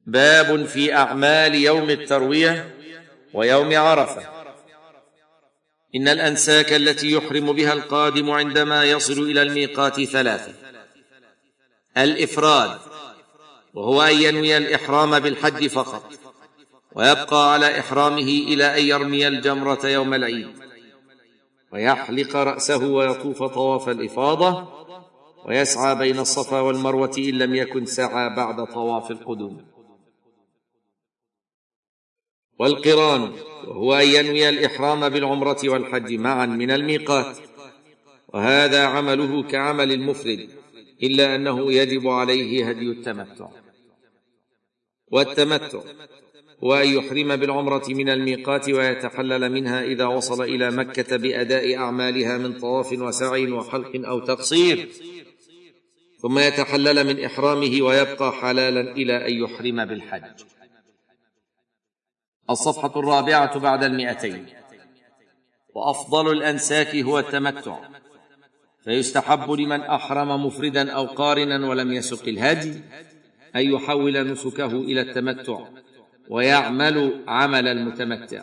باب في أعمال يوم التروية ويوم عرفة. إن الأنساك التي يحرم بها القادم عندما يصل إلى الميقات ثلاثة: الإفراد، وهو أن ينوي الإحرام بالحج فقط ويبقى على إحرامه إلى أن يرمي الجمرة يوم العيد، ويحلق رأسه ويطوف طواف الإفاضة، ويسعى بين الصفا والمروة إن لم يكن سعى بعد طواف القدوم. والقران، وهو أن ينوي الإحرام بالعمرة والحج معا من الميقات، وهذا عمله كعمل المفرد، إلا أنه يجب عليه هدي التمتع. والتمتع هو أن يحرم بالعمرة من الميقات ويتحلل منها إذا وصل إلى مكة بأداء أعمالها من طواف وسعي وحلق أو تقصير، ثم يتحلل من إحرامه ويبقى حلالا إلى أن يحرم بالحج. الصفحة 4 بعد 200. وأفضل الأنساك هو التمتع، فيستحب لمن أحرم مفردا أو قارنا ولم يسق الهدي أن يحول نسكه إلى التمتع ويعمل عمل المتمتع.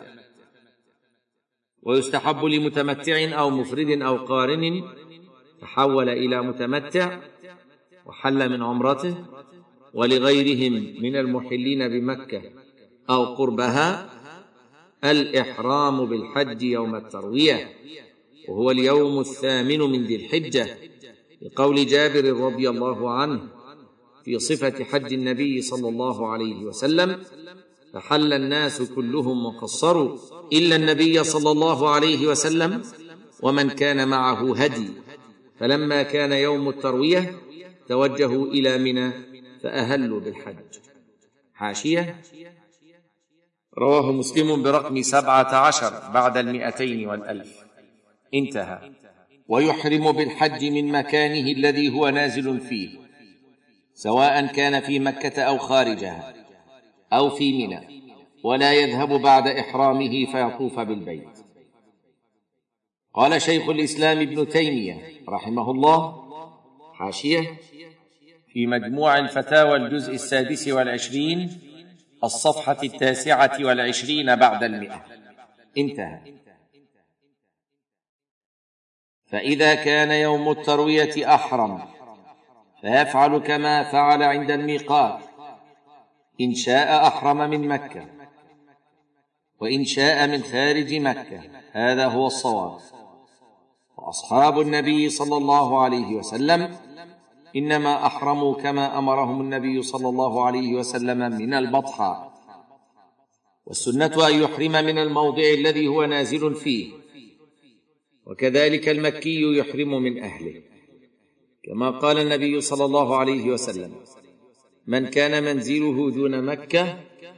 ويستحب لمتمتع أو مفرد أو قارن تحول إلى متمتع وحل من عمرته، ولغيرهم من المحلين بمكة أو قربها الإحرام بالحج يوم التروية، وهو اليوم 8 من ذي الحجة، لقول جابر رضي الله عنه في صفة حج النبي صلى الله عليه وسلم: فحل الناس كلهم وقصروا إلا النبي صلى الله عليه وسلم ومن كان معه هدي، فلما كان يوم التروية توجهوا إلى منى فأهلوا بالحج. حاشية: رواه مسلم برقم 17 بعد 200 والألف. انتهى. ويحرم بالحج من مكانه الذي هو نازل فيه، سواء كان في مكة أو خارجها أو في منى، ولا يذهب بعد إحرامه فيطوف بالبيت. قال شيخ الإسلام ابن تيمية رحمه الله: حاشية: في مجموع الفتاوى الجزء 26 الصفحة 29 بعد 100. انتهى. فإذا كان يوم التروية أحرم فيفعل كما فعل عند الميقات، إن شاء أحرم من مكة وإن شاء من خارج مكة، هذا هو الصواب. وأصحاب النبي صلى الله عليه وسلم إنما أحرموا كما أمرهم النبي صلى الله عليه وسلم من البطحاء، والسنة أن يحرم من الموضع الذي هو نازل فيه، وكذلك المكي يحرم من أهله، كما قال النبي صلى الله عليه وسلم: من كان منزله دون مكة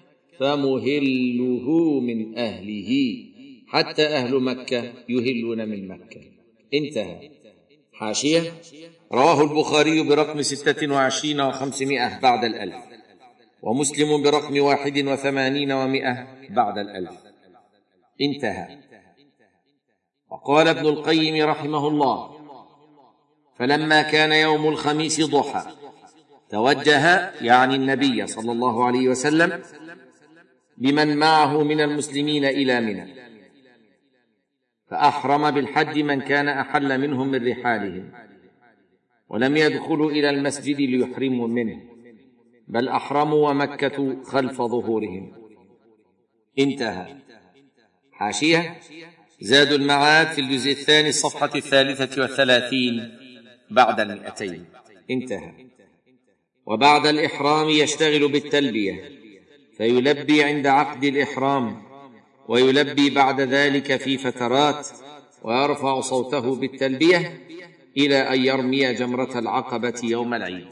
فمهله من أهله، حتى أهل مكة يهلون من مكة. انتهى. حاشية: رواه البخاري برقم 26 و500 بعد 1000، ومسلم برقم 81 و100 بعد 1000. انتهى. وقال ابن القيم رحمه الله: فلما كان يوم الخميس ضحى توجه، يعني النبي صلى الله عليه وسلم، بمن معه من المسلمين إلى منى، فأحرم بالحج من كان أحل منهم من رحالهم، ولم يدخلوا إلى المسجد ليحرموا منه، بل أحرموا ومكة خلف ظهورهم. انتهى. حاشية: زاد المعاد في الجزء 2 الصفحة 33 بعد 200. انتهى. وبعد الإحرام يشتغل بالتلبية، فيلبي عند عقد الإحرام، ويلبي بعد ذلك في فترات، ويرفع صوته بالتلبية إلى أن يرمي جمرة العقبة يوم العيد.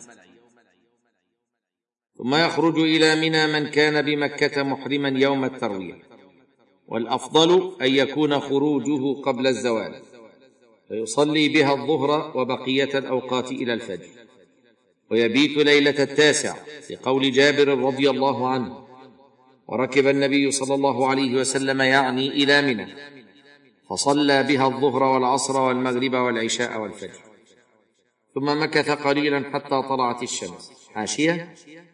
ثم يخرج إلى منى من كان بمكة محرما يوم التروية، والأفضل أن يكون خروجه قبل الزوال، فيصلي بها الظهر وبقية الأوقات إلى الفجر، ويبيت ليلة 9، لقول جابر رضي الله عنه: وركب النبي صلى الله عليه وسلم يعني إلى منى، فصلى بها الظهر والعصر والمغرب والعشاء والفجر، ثم مكث قليلا حتى طلعت الشمس. حاشية: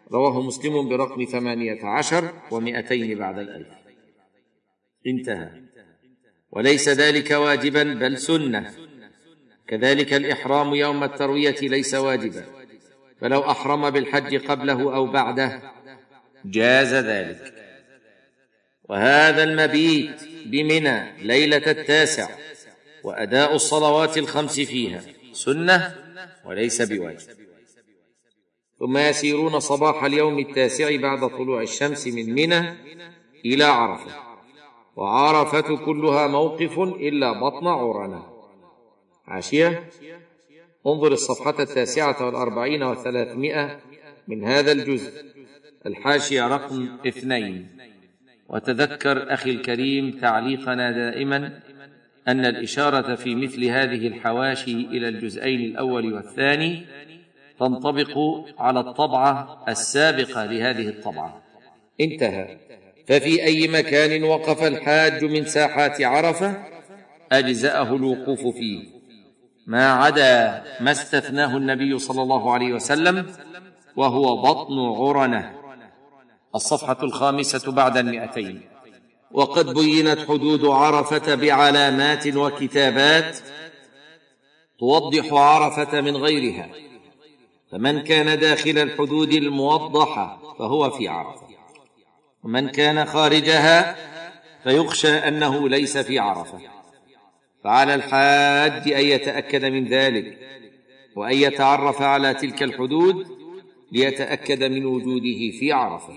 رواه مسلم برقم 18 و200 بعد الألف. انتهى. وليس ذلك واجبا بل سنة. كذلك الإحرام يوم التروية ليس واجبا، فلو أحرم بالحج قبله أو بعده جاز ذلك. وهذا المبيت بمنى ليلة 9 وأداء الصلوات الخمس فيها سنة وليس بواجب. ثم يسيرون صباح اليوم 9 بعد طلوع الشمس من منى إلى عرفة، وعرفة كلها موقف إلا بطن عرنة. عاشية: انظر الصفحة 49 و300 من هذا الجزء، الحاشية رقم 2. وتذكر أخي الكريم تعليقنا دائما أن الإشارة في مثل هذه الحواشي إلى الجزئين الأول والثاني تنطبق على الطبعة السابقة لهذه الطبعة. انتهى. ففي أي مكان وقف الحاج من ساحات عرفة أجزأه الوقوف فيه، ما عدا ما استثناه النبي صلى الله عليه وسلم وهو بطن عرنة. الصفحة 5 بعد 200. وقد بينت حدود عرفة بعلامات وكتابات توضح عرفة من غيرها، فمن كان داخل الحدود الموضحة فهو في عرفة، ومن كان خارجها فيخشى أنه ليس في عرفة. فعلى الحاج أن يتأكد من ذلك، وأن يتعرف على تلك الحدود ليتأكد من وجوده في عرفة.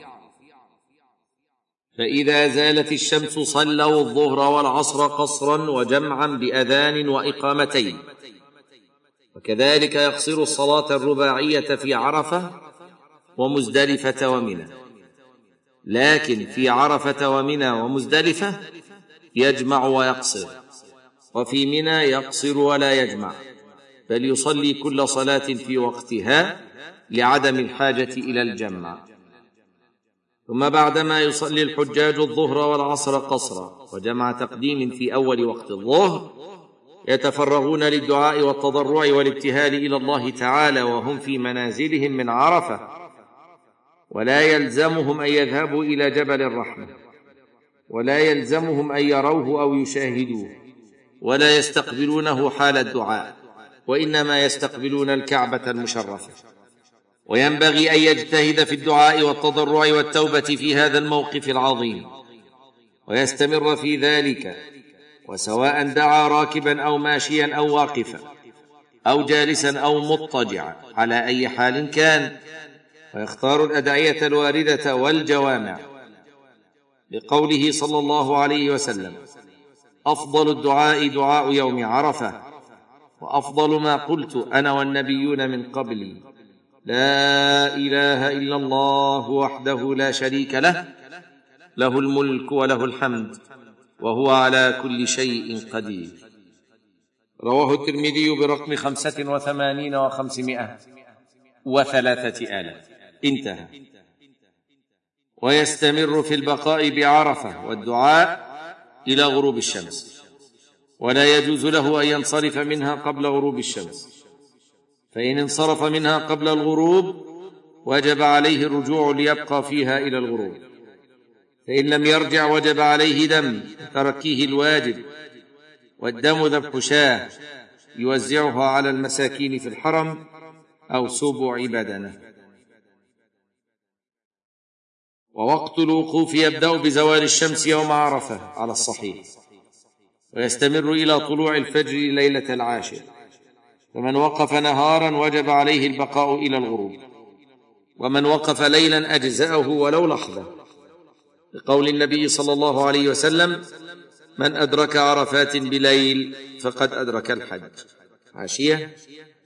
فإذا زالت الشمس صلوا الظهر والعصر قصرا وجمعا بأذان وإقامتين، وكذلك يقصر الصلاة الرباعية في عرفة ومزدلفة ومنى. لكن في عرفة ومنى ومزدلفة يجمع ويقصر، وفي منى يقصر ولا يجمع، بل يصلي كل صلاة في وقتها لعدم الحاجة إلى الجمع. ثم بعدما يصلي الحجاج الظهر والعصر قصرا وجمع تقديم في أول وقت الظهر، يتفرغون للدعاء والتضرع والابتهال إلى الله تعالى وهم في منازلهم من عرفة، ولا يلزمهم أن يذهبوا إلى جبل الرحمة، ولا يلزمهم أن يروه أو يشاهدوه، ولا يستقبلونه حال الدعاء، وإنما يستقبلون الكعبة المشرفة. وينبغي أن يجتهد في الدعاء والتضرع والتوبة في هذا الموقف العظيم، ويستمر في ذلك، وسواء دعا راكبا أو ماشيا أو واقفا أو جالسا أو مضطجعا، على أي حال كان، ويختار الأدعية الواردة والجوامع، لقوله صلى الله عليه وسلم: أفضل الدعاء دعاء يوم عرفة، وأفضل ما قلت أنا والنبيون من قبلي لا إله إلا الله وحده لا شريك له، له الملك وله الحمد وهو على كل شيء قدير. رواه الترمذي برقم 85 و503. انتهى. ويستمر في البقاء بعرفة والدعاء إلى غروب الشمس، ولا يجوز له أن ينصرف منها قبل غروب الشمس، فإن انصرف منها قبل الغروب وجب عليه الرجوع ليبقى فيها إلى الغروب، فإن لم يرجع وجب عليه دم تركيه الواجب، والدم ذبح شاة يوزعها على المساكين في الحرم أو سبع بدنه. ووقت الوقوف يبدأ بزوال الشمس يوم عرفة على الصحيح، ويستمر إلى طلوع الفجر ليلة العاشر، فمن وقف نهارا وجب عليه البقاء إلى الغروب، ومن وقف ليلا أجزأه ولو لحظة، لقول النبي صلى الله عليه وسلم: من أدرك عرفات بليل فقد أدرك الحج. عاشية.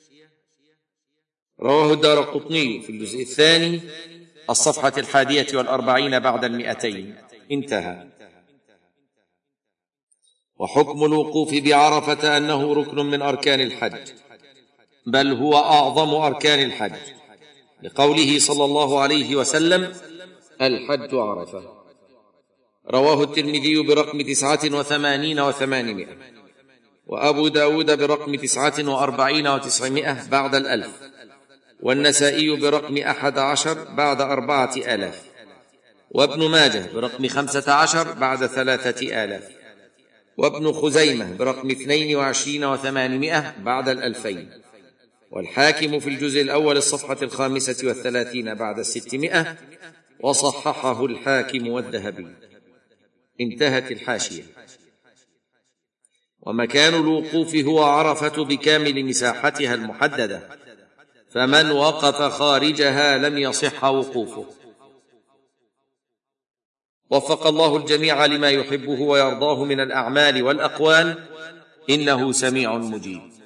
رواه الدارقطني في الجزء الثاني الصفحة 41 بعد 200. انتهى. وحكم الوقوف بعرفة أنه ركن من أركان الحج، بل هو أعظم أركان الحج، لقوله صلى الله عليه وسلم: الحج عرفة. رواه الترمذي برقم 89 و800، وأبو داود برقم 49 و900 بعد 1000. والنسائي برقم 11 بعد 4000، وابن ماجه برقم 15 بعد 3000، وابن خزيمة برقم 22 و800 بعد 2000، والحاكم في الجزء الأول الصفحة 35 بعد 600، وصححه الحاكم والذهبي. انتهت الحاشية. ومكان الوقوف هو عرفة بكامل مساحتها المحددة، فمن وقف خارجها لم يصح وقوفه. وفق الله الجميع لما يحبه ويرضاه من الأعمال والأقوال، إنه سميع مجيب.